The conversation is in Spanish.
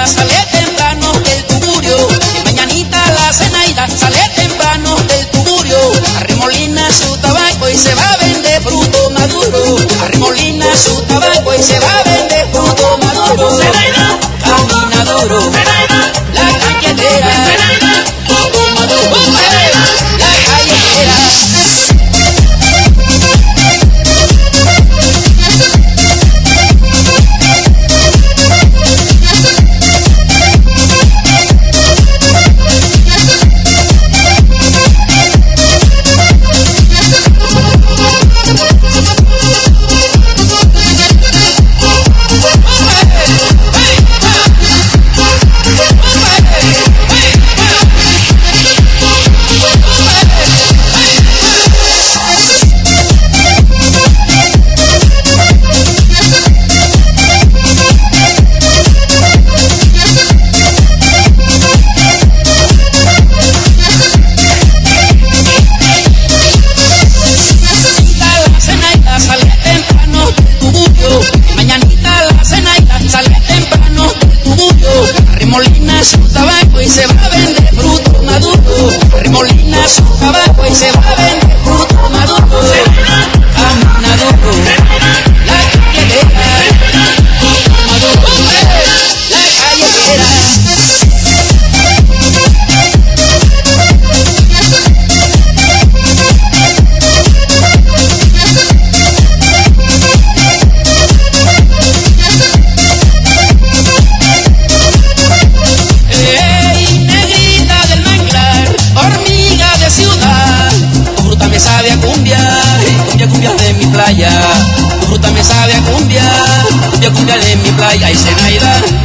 sale temprano del tugurio. Y mañanita la Zenaida sale temprano del tugurio. Arremolina su tabaco y se va a vender fruto maduro. Arremolina su tabaco y se va a vender fruto maduro. Camina duro, la galletera, fruto maduro, la galletera. Arremolina su tabaco y se va a vender fruto maduro. Arremolina su tabaco y se va a vender fruto maduro. Camina duro, la galletera, fruto maduro, la galletera. Cumbia de mi playa, tu fruta me sabe a cumbia, cumbia de mi playa y Zenaida.